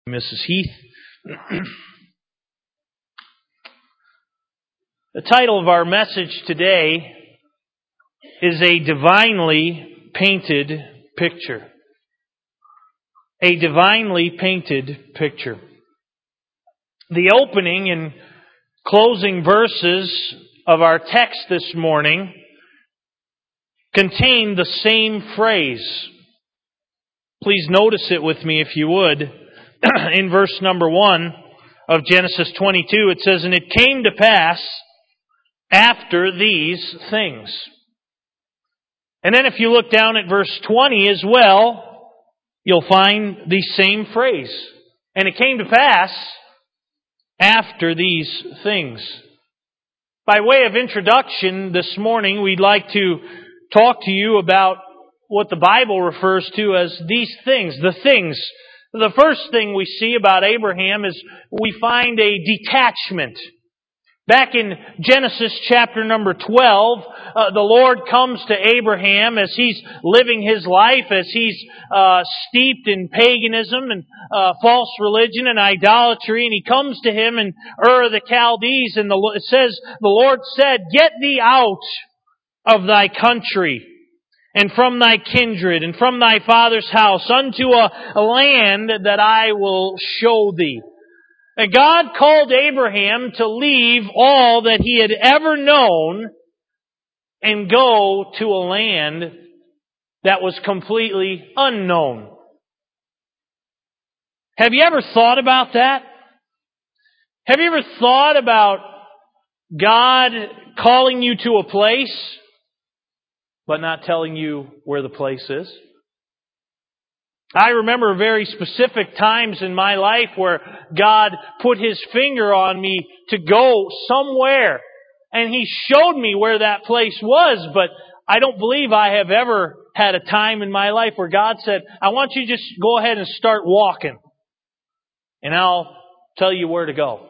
Mrs. Heath. The title of our message today is A Divinely Painted Picture. A divinely painted picture. The opening and closing verses of our text this morning contain the same phrase. Please notice it with me if you would. In verse number 1 of Genesis 22, it says, "And it came to pass after these things." And then if you look down at verse 20 as well, you'll find the same phrase. And it came to pass after these things. By way of introduction this morning, we'd like to talk to you about what the Bible refers to as these things, the things. The first thing we see about Abraham is we find a detachment. Back in Genesis chapter number 12, the Lord comes to Abraham as he's living his life, as he's steeped in paganism and false religion and idolatry, and he comes to him in Ur of the Chaldees, and it says, the Lord said, "Get thee out of thy country, and from thy kindred, and from thy father's house, unto a land that I will show thee." And God called Abraham to leave all that he had ever known and go to a land that was completely unknown. Have you ever thought about that? Have you ever thought about God calling you to a place but not telling you where the place is? I remember very specific times in my life where God put His finger on me to go somewhere, and He showed me where that place was, but I don't believe I have ever had a time in my life where God said, "I want you to just go ahead and start walking, and I'll tell you where to go."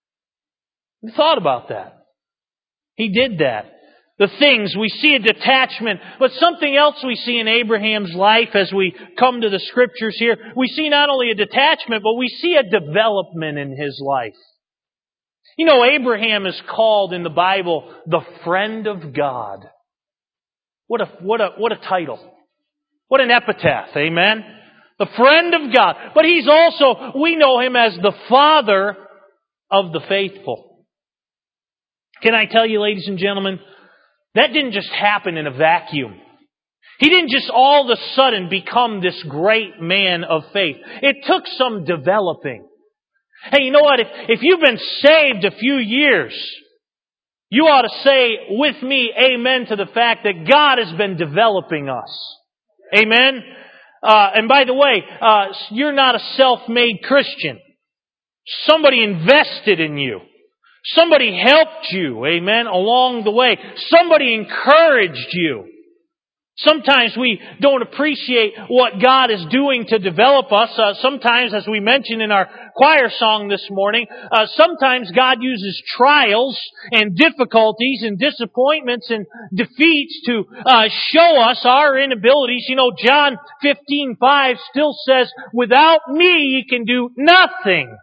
I thought about that. He did that. The things, we see a detachment, but something else we see in Abraham's life as we come to the Scriptures here, we see not only a detachment, but we see a development in his life. You know, Abraham is called in the Bible the friend of God. What a title. What an epitaph, amen? The friend of God. But he's also, we know him as the father of the faithful. Can I tell you, ladies and gentlemen, that didn't just happen in a vacuum. He didn't just all of a sudden become this great man of faith. It took some developing. Hey, you know what? If you've been saved a few years, you ought to say with me, amen, to the fact that God has been developing us. Amen? And by the way, you're not a self-made Christian. Somebody invested in you. Somebody helped you, amen, along the way. Somebody encouraged you. Sometimes we don't appreciate what God is doing to develop us. Sometimes, as we mentioned in our choir song this morning, sometimes God uses trials and difficulties and disappointments and defeats to show us our inabilities. You know, John 15:5 still says, "Without me you can do nothing."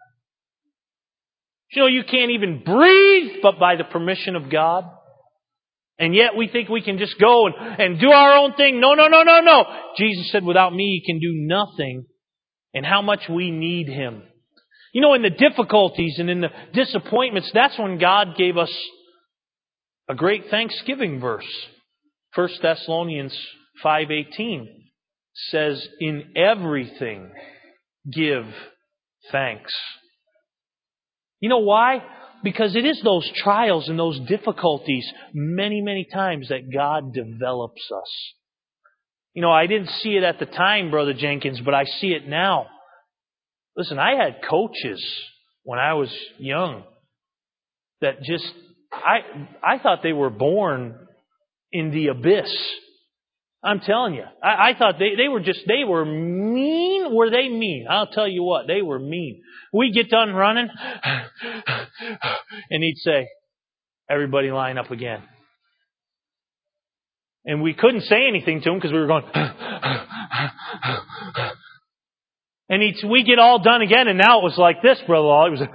You know, you can't even breathe but by the permission of God. And yet we think we can just go and do our own thing. No. Jesus said, "Without me you can do nothing." And how much we need Him. You know, in the difficulties and in the disappointments, that's when God gave us a great Thanksgiving verse. 1 Thessalonians 5:18 says, "In everything give thanks." You know why? Because it is those trials and those difficulties many, many times that God develops us. You know, I didn't see it at the time, Brother Jenkins, but I see it now. Listen, I had coaches when I was young that just, I thought they were born in the abyss. I'm telling you. I thought they were mean. Were they mean? I'll tell you what, they were mean. We'd get done running, and he'd say, "Everybody line up again." And we couldn't say anything to him because we were going, And we get all done again, and now it was like this, Brother Law. It was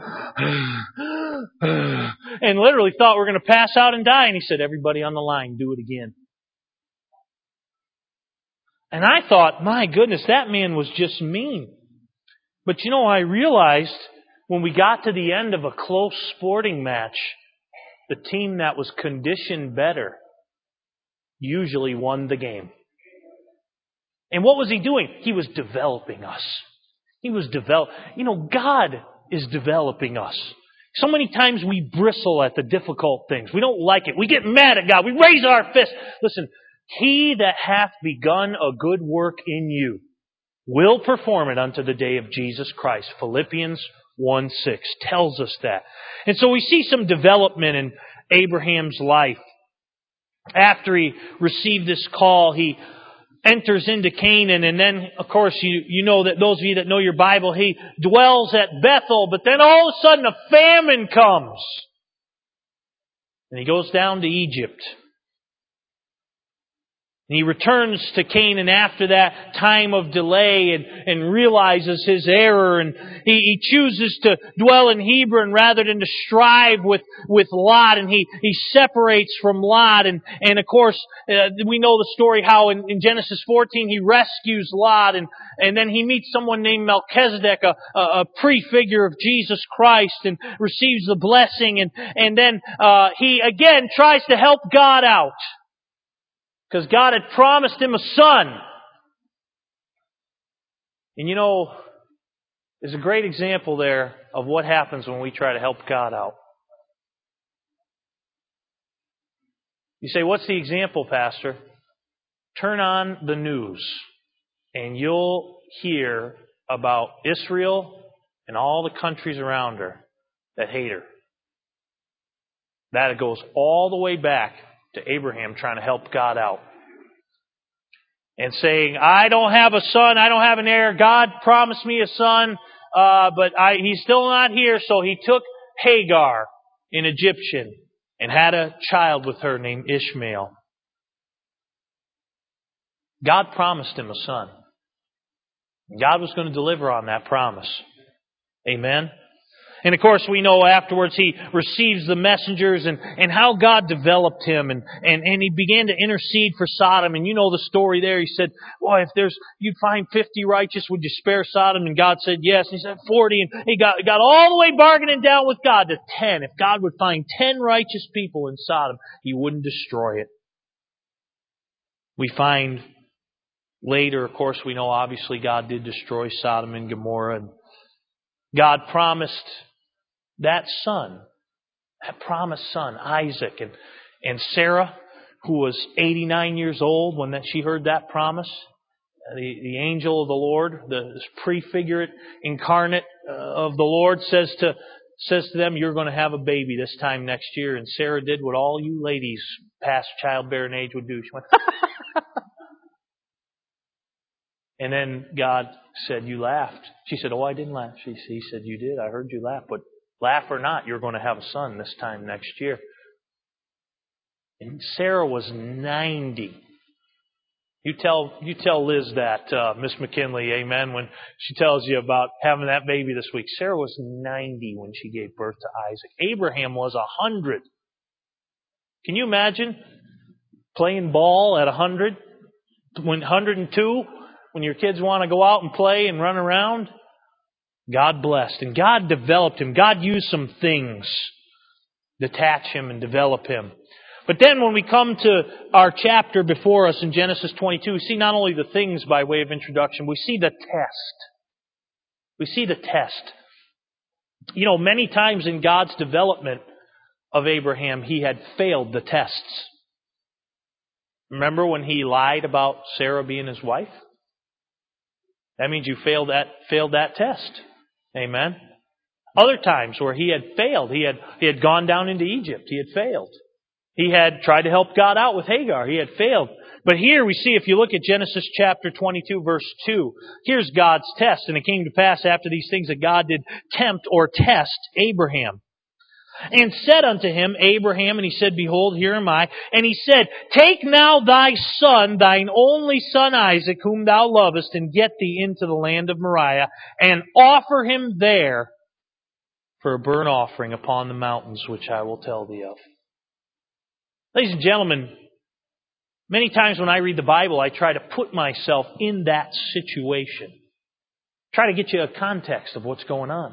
and literally thought we were going to pass out and die. And he said, everybody on the line, do it again. And I thought, my goodness, that man was just mean. But I realized when we got to the end of a close sporting match, the team that was conditioned better usually won the game. And what was he doing? He was developing us. God is developing us. So many times we bristle at the difficult things. We don't like it. We get mad at God. We raise our fist. Listen, He that hath begun a good work in you will perform it unto the day of Jesus Christ. Philippians 1:6 tells us that. And so we see some development in Abraham's life. After he received this call, he enters into Canaan, and then, of course, you know that those of you that know your Bible, he dwells at Bethel, but then all of a sudden a famine comes. And he goes down to Egypt. And he returns to Canaan after that time of delay and realizes his error. And he chooses to dwell in Hebron rather than to strive with Lot. And he separates from Lot. And of course, we know the story how in Genesis 14 he rescues Lot. And then he meets someone named Melchizedek, a prefigure of Jesus Christ, and receives the blessing. And then he again tries to help God out, because God had promised him a son. And there's a great example there of what happens when we try to help God out. You say, what's the example, Pastor? Turn on the news and you'll hear about Israel and all the countries around her that hate her. That goes all the way back to Abraham trying to help God out. And saying, I don't have a son, I don't have an heir. God promised me a son, but he's still not here. So he took Hagar, an Egyptian, and had a child with her named Ishmael. God promised him a son. God was going to deliver on that promise. Amen? And of course we know afterwards he receives the messengers and how God developed him and he began to intercede for Sodom. And you know the story there. He said, boy, if you'd find 50 righteous, would you spare Sodom? And God said yes. And he said 40. And he got all the way bargaining down with God to 10. If God would find 10 righteous people in Sodom, He wouldn't destroy it. We find later, of course, we know obviously God did destroy Sodom and Gomorrah. And God promised that son, that promised son, Isaac. And Sarah, who was 89 years old when she heard that promise, the angel of the Lord, the prefigurate incarnate of the Lord says to them, you're going to have a baby this time next year. And Sarah did what all you ladies past childbearing age would do. She went, and then God said, you laughed. She said, oh, I didn't laugh. He said, you did. I heard you laugh. But laugh or not, you're going to have a son this time next year. And Sarah was 90. You tell Liz that, Miss McKinley, amen, when she tells you about having that baby this week. Sarah was 90 when she gave birth to Isaac. Abraham was 100. Can you imagine playing ball at 100? When 102? When your kids want to go out and play and run around? God blessed. And God developed him. God used some things to attach him and develop him. But then when we come to our chapter before us in Genesis 22, we see not only the things by way of introduction, we see the test. We see the test. Many times in God's development of Abraham, he had failed the tests. Remember when he lied about Sarah being his wife? That means you failed that test. Amen. Other times where he had failed, he had gone down into Egypt. He had failed. He had tried to help God out with Hagar. He had failed. But here we see, if you look at Genesis chapter 22, verse 2, here's God's test. And it came to pass after these things that God did tempt or test Abraham. and said unto him, Abraham, and he said, Behold, here am I. And he said, Take now thy son, thine only son Isaac, whom thou lovest, and get thee into the land of Moriah, and offer him there for a burnt offering upon the mountains which I will tell thee of. Ladies and gentlemen, many times when I read the Bible, I try to put myself in that situation. Try to get you a context of what's going on.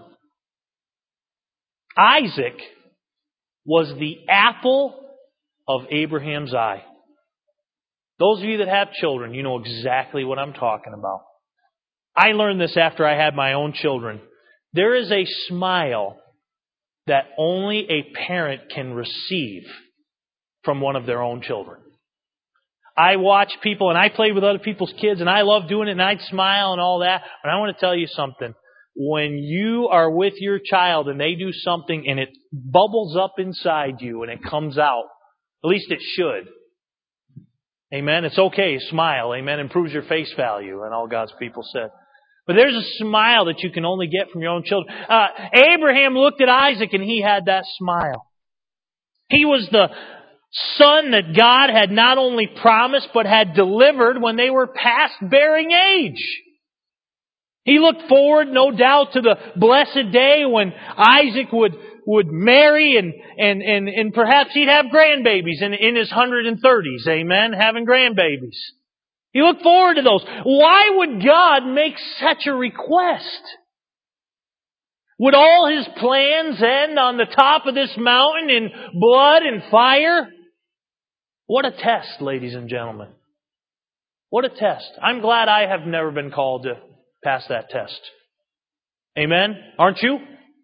Isaac was the apple of Abraham's eye. Those of you that have children, you know exactly what I'm talking about. I learned this after I had my own children. There is a smile that only a parent can receive from one of their own children. I watch people, and I played with other people's kids, and I love doing it, and I'd smile and all that. But I want to tell you something. When you are with your child and they do something and it bubbles up inside you and it comes out, at least it should. Amen? It's okay, smile. Amen? Improves your face value, and all God's people said. But there's a smile that you can only get from your own children. Abraham looked at Isaac and he had that smile. He was the son that God had not only promised but had delivered when they were past bearing age. He looked forward, no doubt, to the blessed day when Isaac would marry and perhaps he'd have grandbabies in his 130s, amen, having grandbabies. He looked forward to those. Why would God make such a request? Would all His plans end on the top of this mountain in blood and fire? What a test, ladies and gentlemen. What a test. I'm glad I have never been called to pass that test. Amen? Aren't you?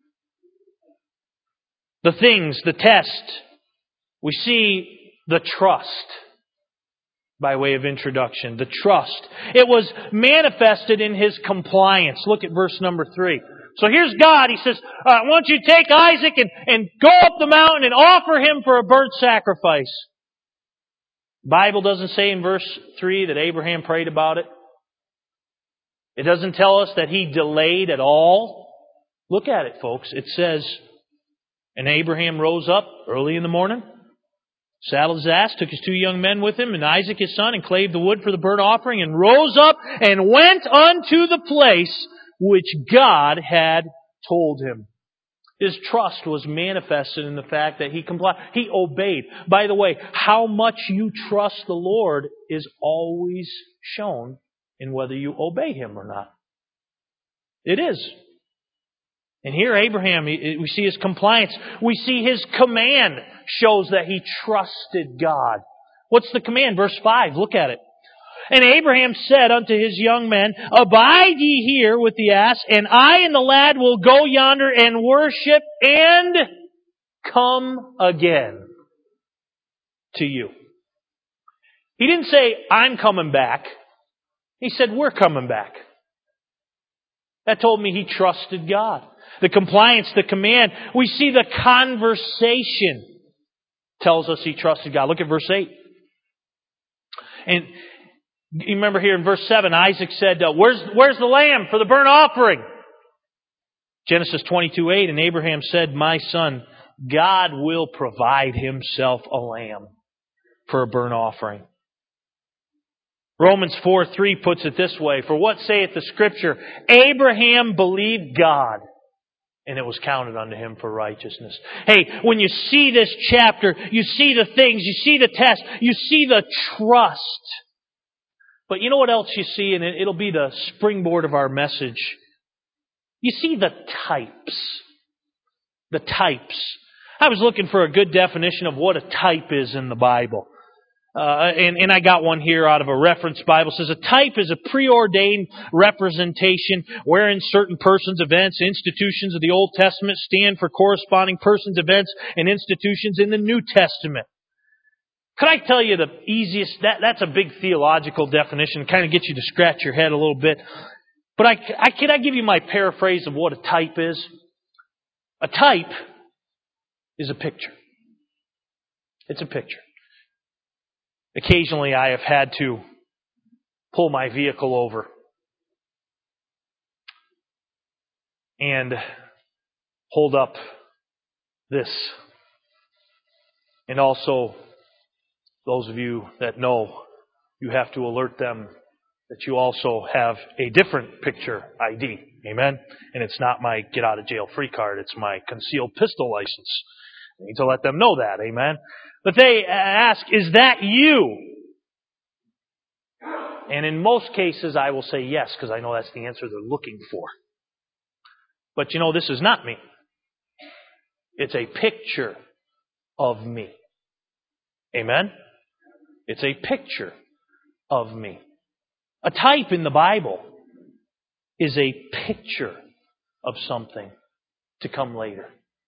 The things, the test, we see the trust by way of introduction. The trust. It was manifested in his compliance. Look at verse number 3. So here's God. He says, I want you to take Isaac and go up the mountain and offer him for a burnt sacrifice. The Bible doesn't say in verse 3 that Abraham prayed about it. It doesn't tell us that he delayed at all. Look at it, folks. It says, and Abraham rose up early in the morning, saddled his ass, took his 2 young men with him, and Isaac his son, and clave the wood for the burnt offering, and rose up and went unto the place which God had told him. His trust was manifested in the fact that he complied. He obeyed. By the way, how much you trust the Lord is always shown in whether you obey Him or not. It is. And here Abraham, we see his compliance. We see his command shows that he trusted God. What's the command? Verse 5, look at it. And Abraham said unto his young men, Abide ye here with the ass, and I and the lad will go yonder and worship and come again to you. He didn't say, I'm coming back. He said, we're coming back. That told me he trusted God. The compliance, the command. We see the conversation tells us he trusted God. Look at verse 8. And you remember here in verse 7, Isaac said, where's the lamb for the burnt offering? Genesis 22:8, and Abraham said, My son, God will provide Himself a lamb for a burnt offering. Romans 4:3 puts it this way, For what saith the Scripture? Abraham believed God, and it was counted unto him for righteousness. Hey, when you see this chapter, you see the things, you see the test, you see the trust. But you know what else you see, and it'll be the springboard of our message. You see the types. The types. I was looking for a good definition of what a type is in the Bible. And I got one here out of a reference Bible. It says, a type is a preordained representation wherein certain persons, events, institutions of the Old Testament stand for corresponding persons, events, and institutions in the New Testament. Could I tell you the easiest, that's a big theological definition, kind of gets you to scratch your head a little bit. But can I give you my paraphrase of what a type is? A type is a picture. It's a picture. Occasionally I have had to pull my vehicle over and hold up this. And also, those of you that know, you have to alert them that you also have a different picture ID. Amen? And it's not my get out of jail free card. It's my concealed pistol license. I need to let them know that. Amen? But they ask, is that you? And in most cases, I will say yes, because I know that's the answer they're looking for. But this is not me. It's a picture of me. Amen? It's a picture of me. A type in the Bible is a picture of something to come later.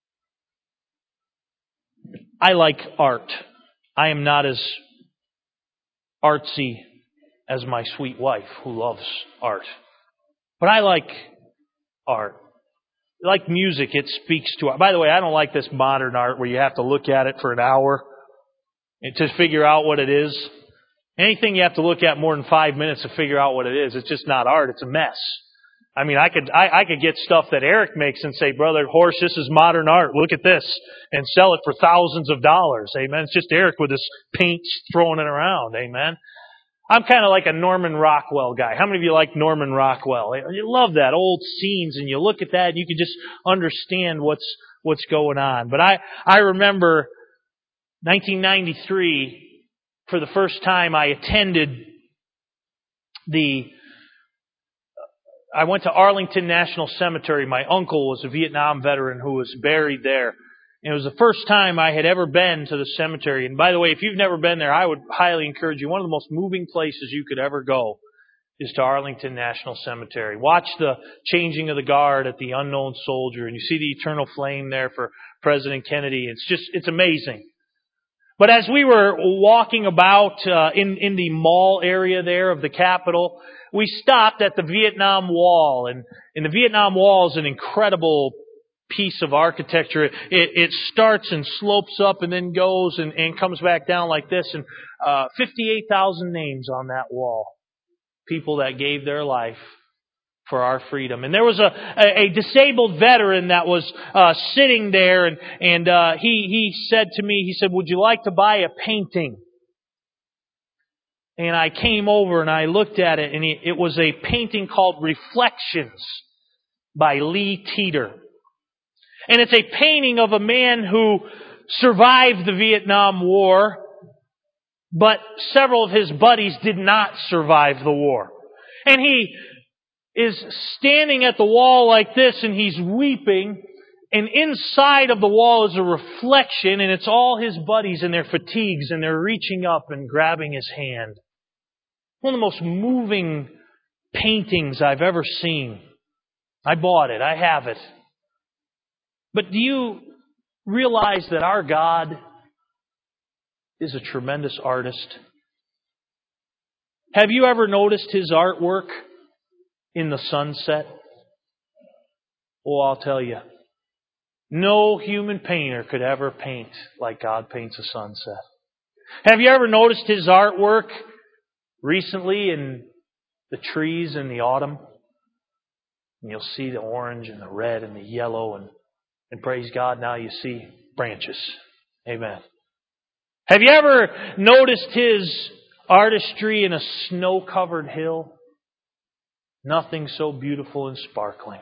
I like art. I am not as artsy as my sweet wife who loves art. But I like art. I like music. It speaks to art. By the way, I don't like this modern art where you have to look at it for an hour to figure out what it is. Anything you have to look at more than 5 minutes to figure out what it is, it's just not art. It's a mess. I mean, I could get stuff that Eric makes and say, Brother Horst, this is modern art. Look at this. And sell it for thousands of dollars. Amen. It's just Eric with his paint throwing it around. Amen. I'm kind of like a Norman Rockwell guy. How many of you like Norman Rockwell? You love that old scenes, and you look at that and you can just understand what's going on. But I remember 1993, for the first time I went to Arlington National Cemetery. My uncle was a Vietnam veteran who was buried there. And it was the first time I had ever been to the cemetery. And by the way, if you've never been there, I would highly encourage you. One of the most moving places you could ever go is to Arlington National Cemetery. Watch the changing of the guard at the unknown soldier. And you see the eternal flame there for President Kennedy. It's amazing. But as we were walking about in the mall area there of the Capitol, we stopped at the Vietnam Wall. And the Vietnam Wall is an incredible piece of architecture. It starts and slopes up and then goes and comes back down like this. And 58,000 names on that wall. People that gave their life for our freedom. And there was a disabled veteran that was sitting there, and he said to me, he said, would you like to buy a painting? And I came over and I looked at it, and it was a painting called Reflections by Lee Teeter. And it's a painting of a man who survived the Vietnam War, but several of his buddies did not survive the war. And he is standing at the wall like this, and he's weeping, and inside of the wall is a reflection, and it's all his buddies in their fatigues, and they're reaching up and grabbing his hand. One of the most moving paintings I've ever seen. I bought it. I have it. But do you realize that our God is a tremendous artist? Have you ever noticed His artwork in the sunset? Oh, I'll tell you. No human painter could ever paint like God paints a sunset. Have you ever noticed His artwork recently in the trees in the autumn? And you'll see the orange and the red and the yellow, and praise God, now you see branches. Amen. Have you ever noticed His artistry in a snow-covered hill? Nothing so beautiful and sparkling.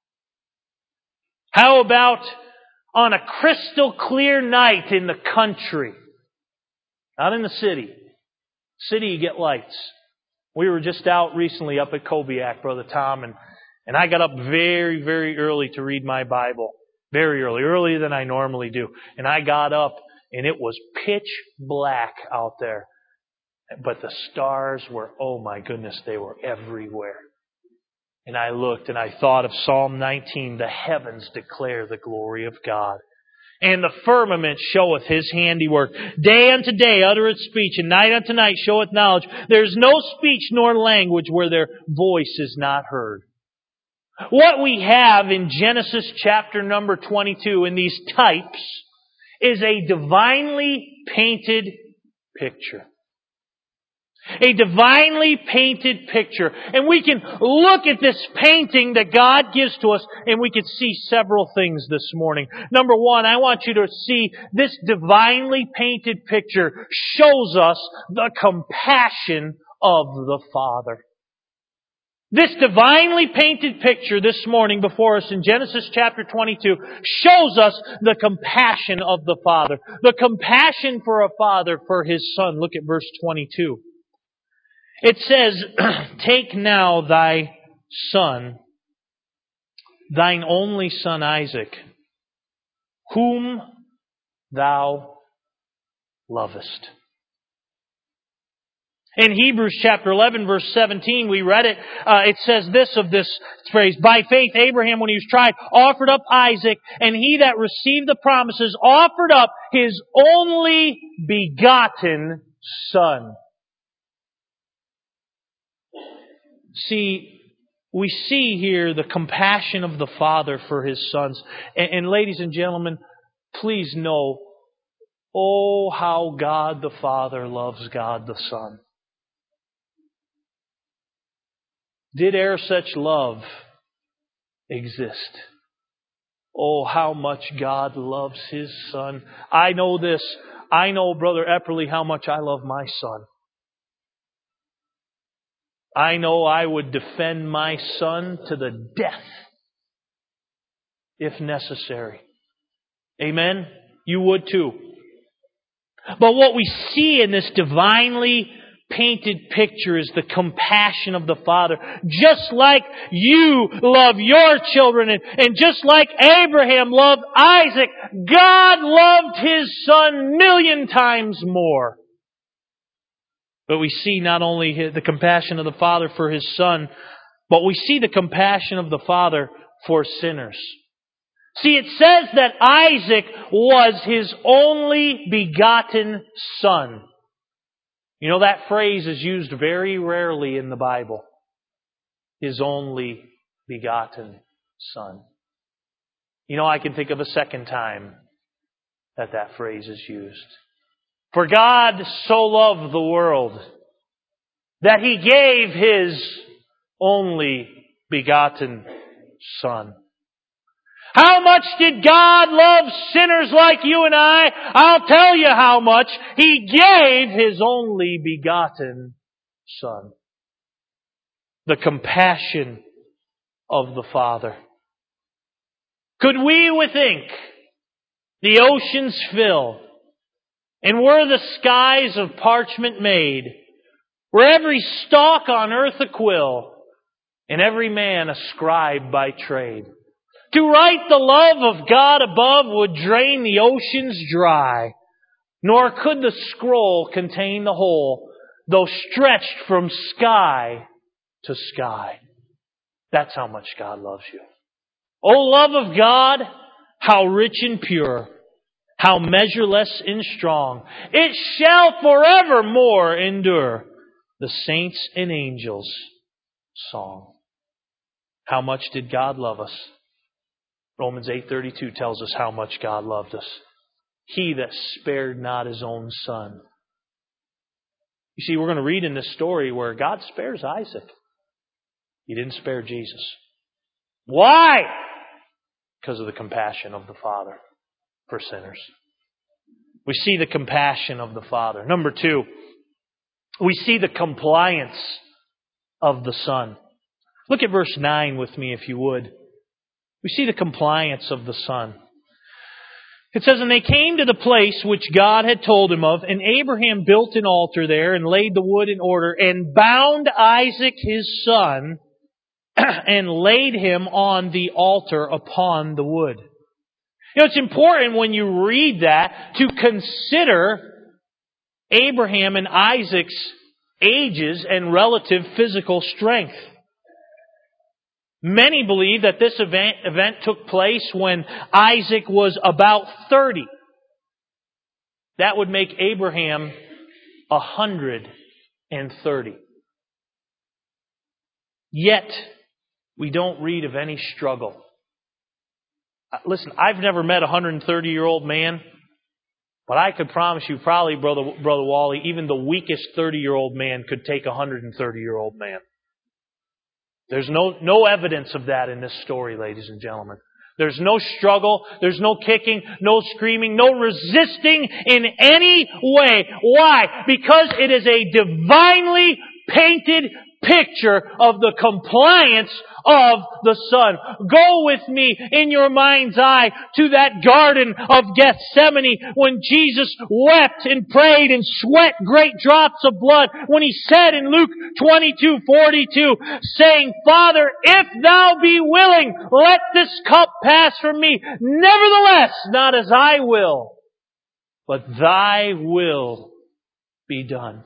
How about on a crystal clear night in the country? Not in the city. City, you get lights. We were just out recently up at Kobiak, Brother Tom, and I got up very, very early to read my Bible. Very early, earlier than I normally do. And I got up, and it was pitch black out there. But the stars were, oh my goodness, they were everywhere. And I looked and I thought of Psalm 19, the heavens declare the glory of God. And the firmament showeth His handiwork. Day unto day uttereth speech, and night unto night showeth knowledge. There is no speech nor language where their voice is not heard. What we have in Genesis chapter number 22 in these types is a divinely painted picture. A divinely painted picture. And we can look at this painting that God gives to us and we can see several things this morning. Number one, I want you to see this divinely painted picture shows us the compassion of the Father. This divinely painted picture this morning before us in Genesis chapter 22 shows us the compassion of the Father. The compassion for a father for his son. Look at verse 22. It says, "Take now thy son, thine only son Isaac, whom thou lovest." In Hebrews chapter 11 verse 17, we read it. It says this of this phrase, "By faith Abraham, when he was tried, offered up Isaac, and he that received the promises offered up his only begotten son." See, we see here the compassion of the Father for His sons. And ladies and gentlemen, please know, oh, how God the Father loves God the Son. Did e'er such love exist? Oh, how much God loves His Son. I know this. I know, Brother Epperly, how much I love my son. I know I would defend my son to the death if necessary. Amen? You would too. But what we see in this divinely painted picture is the compassion of the Father. Just like you love your children and just like Abraham loved Isaac, God loved His Son 1,000,000 times more. But we see not only the compassion of the Father for His Son, but we see the compassion of the Father for sinners. See, it says that Isaac was His only begotten son. You know, that phrase is used very rarely in the Bible. His only begotten son. You know, I can think of a second time that phrase is used. For God so loved the world that He gave His only begotten Son. How much did God love sinners like you and I? I'll tell you how much. He gave His only begotten Son. The compassion of the Father. Could we with ink the oceans fill, and were the skies of parchment made, were every stalk on earth a quill, and every man a scribe by trade, to write the love of God above would drain the oceans dry, nor could the scroll contain the whole, though stretched from sky to sky. That's how much God loves you. O love of God, how rich and pure, how measureless and strong, it shall forevermore endure, the saints' and angels' song. How much did God love us? Romans 8:32 tells us how much God loved us. He that spared not His own Son. You see, we're going to read in this story where God spares Isaac. He didn't spare Jesus. Why? Because of the compassion of the Father for sinners. We see the compassion of the Father. Number two, we see the compliance of the Son. Look at verse 9 with me, if you would. We see the compliance of the Son. It says, "And they came to the place which God had told him of, and Abraham built an altar there, and laid the wood in order, and bound Isaac his son, and laid him on the altar upon the wood." You know, it's important when you read that to consider Abraham and Isaac's ages and relative physical strength. Many believe that this event took place when Isaac was about 30. That would make Abraham 130. Yet, we don't read of any struggle. Listen, I've never met a 130-year-old man. But I could promise you, probably, Brother Wally, even the weakest 30-year-old man could take a 130-year-old man. There's no evidence of that in this story, ladies and gentlemen. There's no struggle, there's no kicking, no screaming, no resisting in any way. Why? Because it is a divinely painted picture of the compliance of the Son. Go with me in your mind's eye to that Garden of Gethsemane when Jesus wept and prayed and sweat great drops of blood when He said in Luke 22:42, saying, Father, if Thou be willing, let this cup pass from me. Nevertheless, not as I will, but Thy will be done.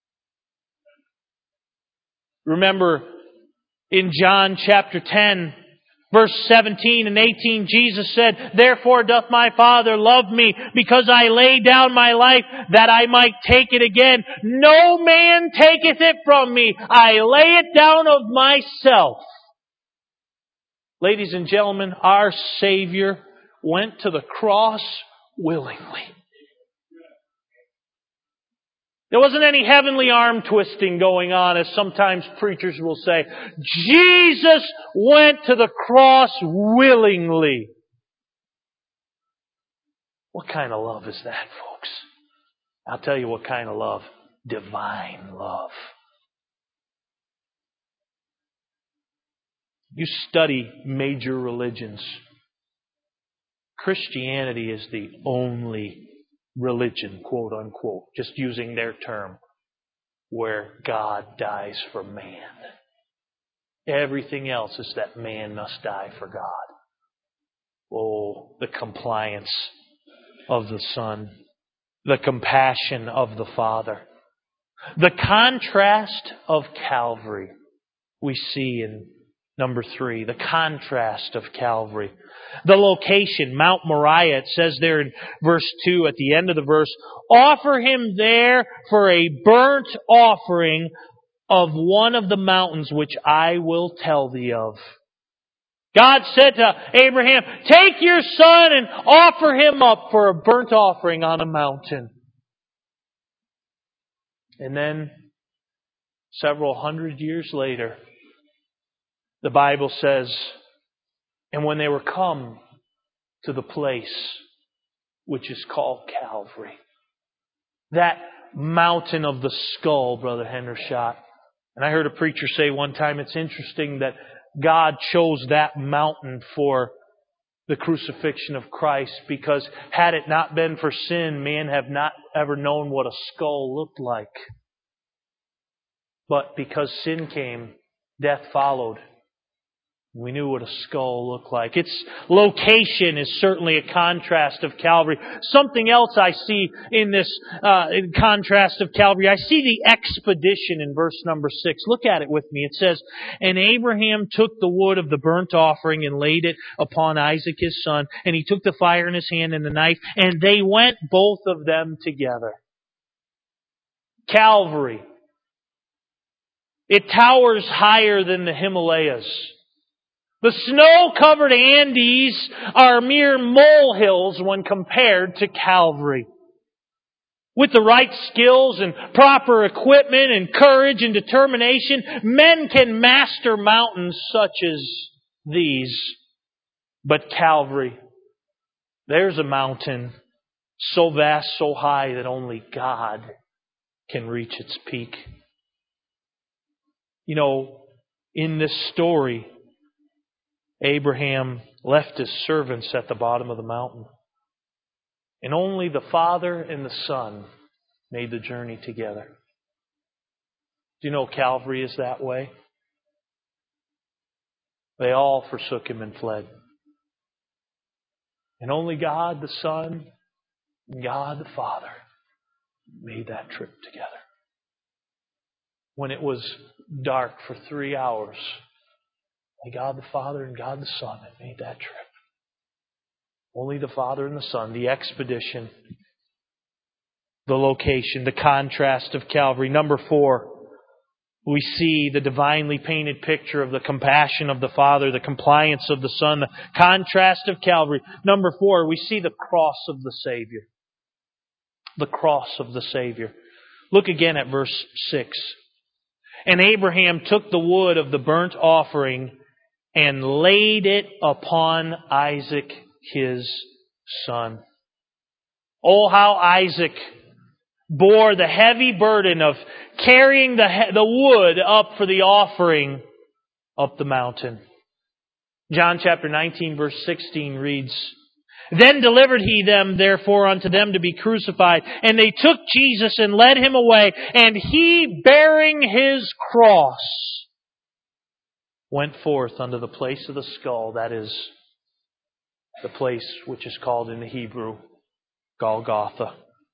Remember, in John chapter 10, verse 17 and 18, Jesus said, Therefore doth my Father love me, because I lay down my life, that I might take it again. No man taketh it from me. I lay it down of myself. Ladies and gentlemen, our Savior went to the cross willingly. There wasn't any heavenly arm twisting going on, as sometimes preachers will say. Jesus went to the cross willingly. What kind of love is that, folks? I'll tell you what kind of love. Divine love. You study major religions. Christianity is the only religion, quote unquote, just using their term, where God dies for man. Everything else is that man must die for God. Oh, the compliance of the Son, the compassion of the Father, the contrast of Calvary we see in number 3, the contrast of Calvary. The location, Mount Moriah, it says there in verse 2, at the end of the verse, offer Him there for a burnt offering of one of the mountains which I will tell thee of. God said to Abraham, take your son and offer him up for a burnt offering on a mountain. And then, several hundred years later, the Bible says, and when they were come to the place which is called Calvary, that mountain of the skull, Brother Hendershot. And I heard a preacher say one time, it's interesting that God chose that mountain for the crucifixion of Christ, because had it not been for sin, man have not ever known what a skull looked like. But because sin came, death followed. We knew what a skull looked like. Its location is certainly a contrast of Calvary. Something else I see in this in contrast of Calvary, I see the expedition in verse number 6. Look at it with me. It says, and Abraham took the wood of the burnt offering and laid it upon Isaac his son, and he took the fire in his hand and the knife, and they went both of them together. Calvary. It towers higher than the Himalayas. The snow-covered Andes are mere molehills when compared to Calvary. With the right skills and proper equipment and courage and determination, men can master mountains such as these. But Calvary, there's a mountain so vast, so high that only God can reach its peak. You know, in this story, Abraham left his servants at the bottom of the mountain. And only the Father and the Son made the journey together. Do you know Calvary is that way? They all forsook Him and fled. And only God the Son and God the Father made that trip together. When it was dark for 3 hours, God the Father and God the Son had made that trip. Only the Father and the Son, the expedition, the location, the contrast of Calvary. Number 4, we see the divinely painted picture of the compassion of the Father, the compliance of the Son, the contrast of Calvary. Number 4, we see the cross of the Savior. the cross of the Savior. Look again at verse 6. And Abraham took the wood of the burnt offering and laid it upon Isaac his son. Oh, how Isaac bore the heavy burden of carrying the wood up for the offering up the mountain. John chapter 19 verse 16 reads, Then delivered he them therefore unto them to be crucified. And they took Jesus and led him away. And he, bearing his cross, went forth unto the place of the skull. That is the place which is called in the Hebrew Golgotha.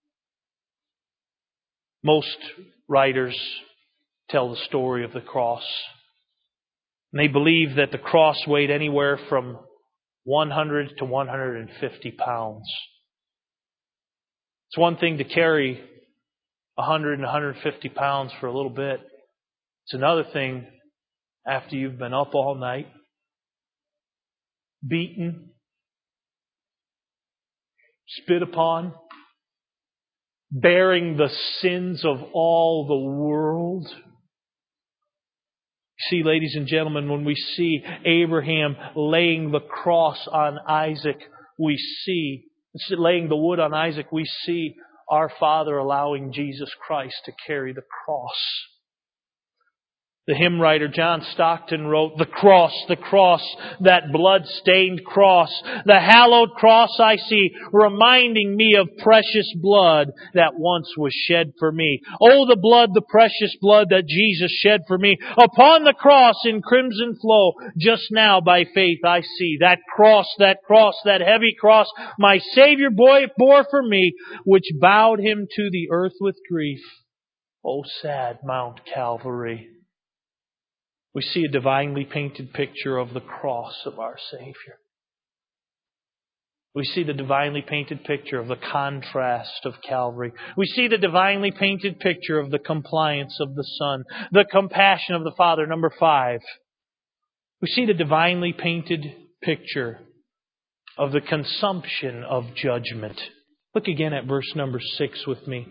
Most writers tell the story of the cross. And they believe that the cross weighed anywhere from 100 to 150 pounds. It's one thing to carry 100 and 150 pounds for a little bit. It's another thing after you've been up all night, beaten, spit upon, bearing the sins of all the world. See, ladies and gentlemen, when we see Abraham laying the cross on Isaac, laying the wood on Isaac, we see our Father allowing Jesus Christ to carry the cross. The hymn writer John Stockton wrote, the cross, that blood-stained cross, the hallowed cross I see, reminding me of precious blood that once was shed for me. Oh, the blood, the precious blood that Jesus shed for me. Upon the cross in crimson flow, just now by faith I see. That cross, that heavy cross, my Savior bore for me, which bowed him to the earth with grief. Oh, sad Mount Calvary. We see a divinely painted picture of the cross of our Savior. We see the divinely painted picture of the contrast of Calvary. We see the divinely painted picture of the compliance of the Son, the compassion of the Father. Number 5. We see the divinely painted picture of the consumption of judgment. Look again at verse number 6 with me.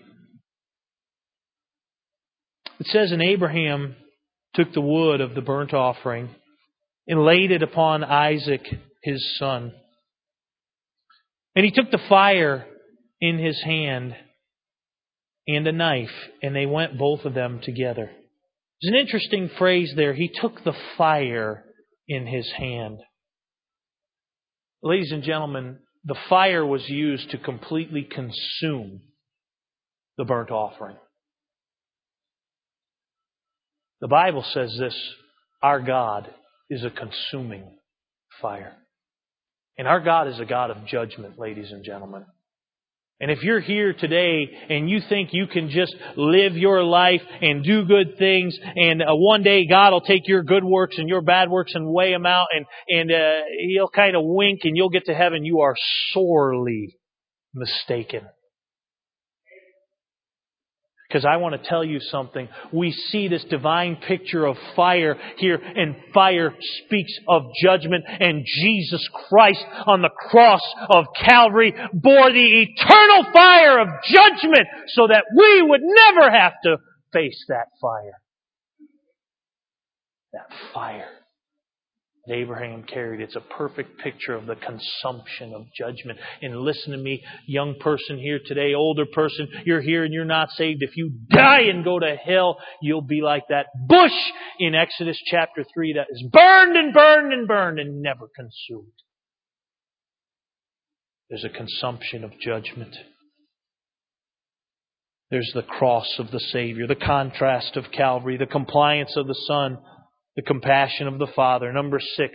It says, And Abraham took the wood of the burnt offering and laid it upon Isaac his son. And he took the fire in his hand and a knife, and they went both of them together. There's an interesting phrase there. He took the fire in his hand. Ladies and gentlemen, the fire was used to completely consume the burnt offering. The Bible says this, our God is a consuming fire. And our God is a God of judgment, ladies and gentlemen. And if you're here today and you think you can just live your life and do good things and one day God will take your good works and your bad works and weigh them out and He'll kind of wink and you'll get to heaven, you are sorely mistaken. Because I want to tell you something. We see this divine picture of fire here, and fire speaks of judgment. And Jesus Christ on the cross of Calvary bore the eternal fire of judgment so that we would never have to face that fire. That fire that Abraham carried. It's a perfect picture of the consumption of judgment. And listen to me, young person here today, older person, you're here and you're not saved. If you die and go to hell, you'll be like that bush in Exodus chapter 3 that is burned and burned and burned and never consumed. There's a consumption of judgment. There's the cross of the Savior, the contrast of Calvary, the compliance of the Son, the compassion of the Father. Number 6,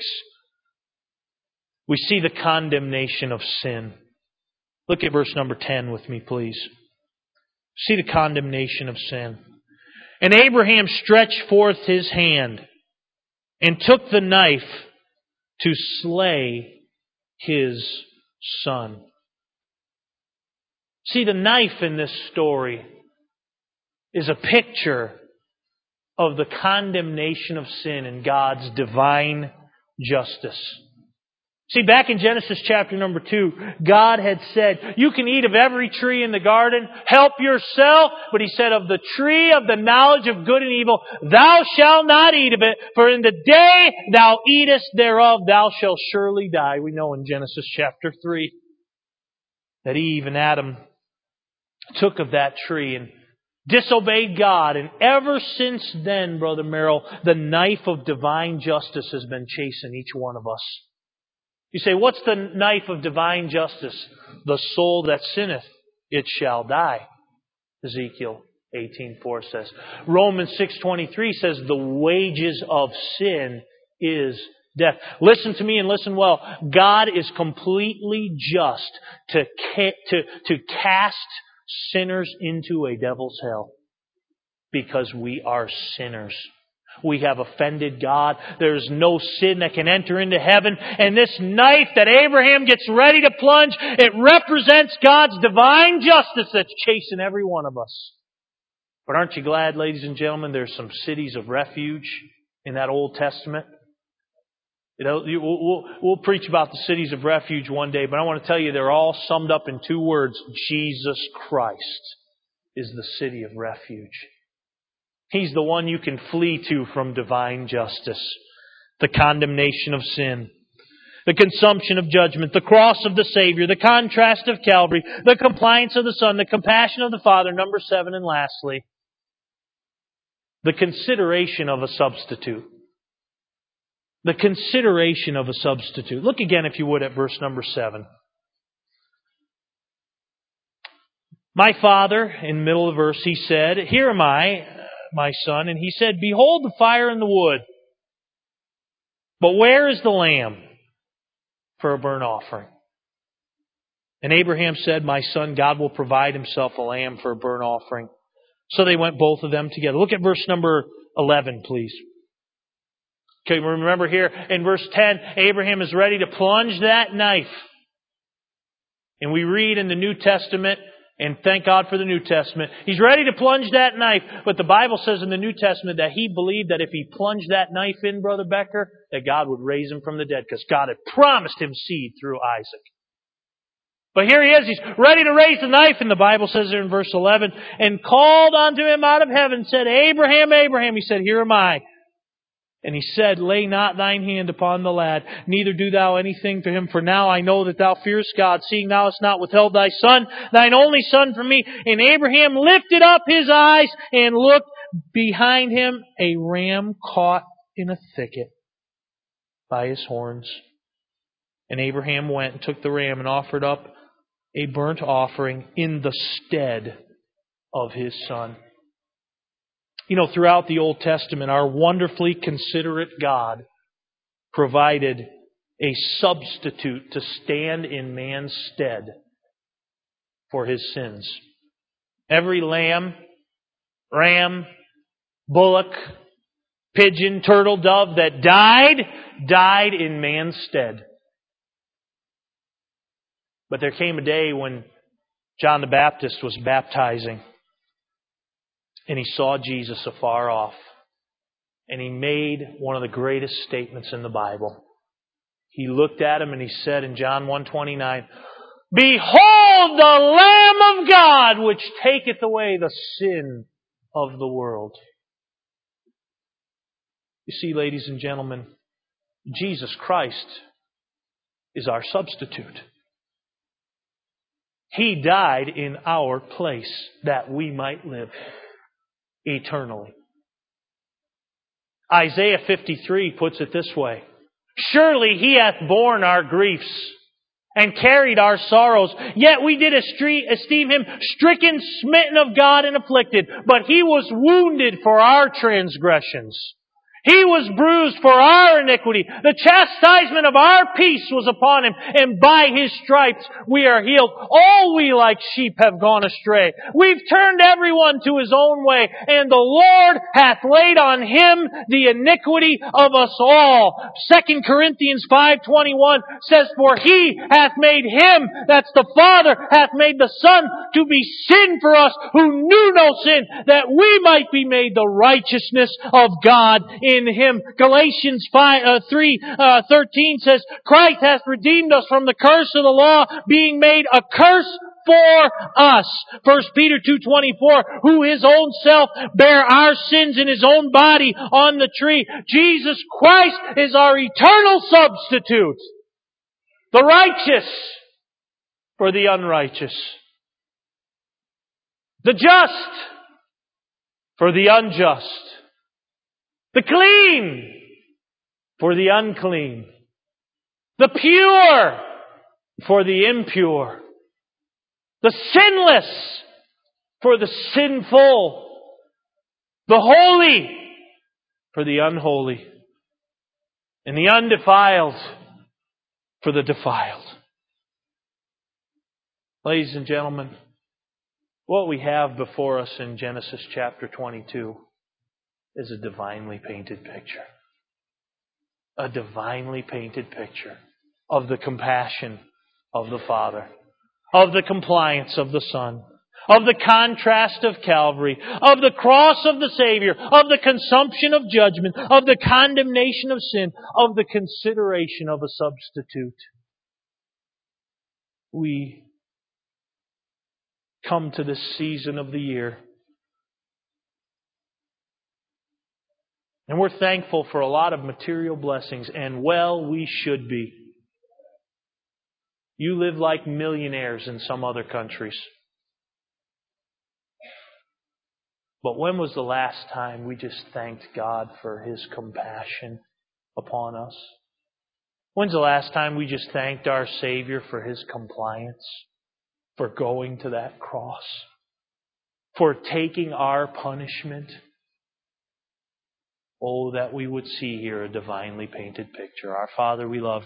we see the condemnation of sin. Look at verse number 10 with me, please. See the condemnation of sin. And Abraham stretched forth his hand and took the knife to slay his son. See, the knife in this story is a picture of the condemnation of sin and God's divine justice. See, back in Genesis chapter number 2, God had said, you can eat of every tree in the garden, help yourself, but He said, of the tree of the knowledge of good and evil, thou shalt not eat of it, for in the day thou eatest thereof, thou shalt surely die. We know in Genesis chapter 3 that Eve and Adam took of that tree and disobeyed God. And ever since then, Brother Merrill, the knife of divine justice has been chasing each one of us. You say, what's the knife of divine justice? The soul that sinneth, it shall die. Ezekiel 18:4 says. Romans 6:23 says, the wages of sin is death. Listen to me and listen well. God is completely just to cast sinners into a devil's hell because we are sinners. We have offended God. There's no sin that can enter into heaven. And this knife that Abraham gets ready to plunge, it represents God's divine justice that's chasing every one of us. But aren't you glad, ladies and gentlemen, there's some cities of refuge in that Old Testament? You know, we'll preach about the cities of refuge one day, but I want to tell you they're all summed up in 2 words. Jesus Christ is the city of refuge. He's the one you can flee to from divine justice, the condemnation of sin, the consumption of judgment, the cross of the Savior, the contrast of Calvary, the compliance of the Son, the compassion of the Father, number 7, and lastly, the consideration of a substitute. The consideration of a substitute. Look again, if you would, at verse number 7. My father, in the middle of the verse, he said, here am I, my son. And he said, behold the fire and the wood. But where is the lamb for a burnt offering? And Abraham said, my son, God will provide Himself a lamb for a burnt offering. So they went both of them together. Look at verse number 11, please. Okay, remember here in verse 10, Abraham is ready to plunge that knife. And we read in the New Testament, and thank God for the New Testament, he's ready to plunge that knife. But the Bible says in the New Testament that he believed that if he plunged that knife in, Brother Becker, that God would raise him from the dead, because God had promised him seed through Isaac. But here he is, he's ready to raise the knife, and the Bible says there in verse 11, and called unto him out of heaven, said, Abraham, Abraham. He said, here am I. And he said, lay not thine hand upon the lad, neither do thou anything to him, for now I know that thou fearest God, seeing thou hast not withheld thy son, thine only son from me. And Abraham lifted up his eyes and looked behind him, a ram caught in a thicket by his horns. And Abraham went and took the ram and offered up a burnt offering in the stead of his son. You know, throughout the Old Testament, our wonderfully considerate God provided a substitute to stand in man's stead for his sins. Every lamb, ram, bullock, pigeon, turtle, dove that died in man's stead. But there came a day when John the Baptist was baptizing, and he saw Jesus afar off. And he made one of the greatest statements in the Bible. He looked at him and he said in John 1:29, behold the Lamb of God, which taketh away the sin of the world. You see, ladies and gentlemen, Jesus Christ is our substitute. He died in our place that we might live eternally. Isaiah 53 puts it this way. Surely He hath borne our griefs and carried our sorrows. Yet we did esteem Him stricken, smitten of God, and afflicted. But He was wounded for our transgressions. He was bruised for our iniquity. The chastisement of our peace was upon Him, and by His stripes we are healed. All we like sheep have gone astray. We've turned everyone to his own way, and the Lord hath laid on Him the iniquity of us all. 2 Corinthians 5:21 says, for He hath made Him, that's the Father, hath made the Son to be sin for us who knew no sin, that we might be made the righteousness of God in in Him. Galatians 3:13 says, Christ hath redeemed us from the curse of the law, being made a curse for us. 1 Peter 2:24, who His own self bare our sins in His own body on the tree. Jesus Christ is our eternal substitute. The righteous for the unrighteous. The just for the unjust. The clean for the unclean. The pure for the impure. The sinless for the sinful. The holy for the unholy. And the undefiled for the defiled. Ladies and gentlemen, what we have before us in Genesis chapter 22 is a divinely painted picture. A divinely painted picture of the compassion of the Father, of the compliance of the Son, of the contrast of Calvary, of the cross of the Savior, of the consumption of judgment, of the condemnation of sin, of the consideration of a substitute. We come to this season of the year, and we're thankful for a lot of material blessings, and well, we should be. You live like millionaires in some other countries. But when was the last time we just thanked God for His compassion upon us? When's the last time we just thanked our Savior for His compliance, for going to that cross, for taking our punishment? Oh, that we would see here a divinely painted picture. Our Father, we love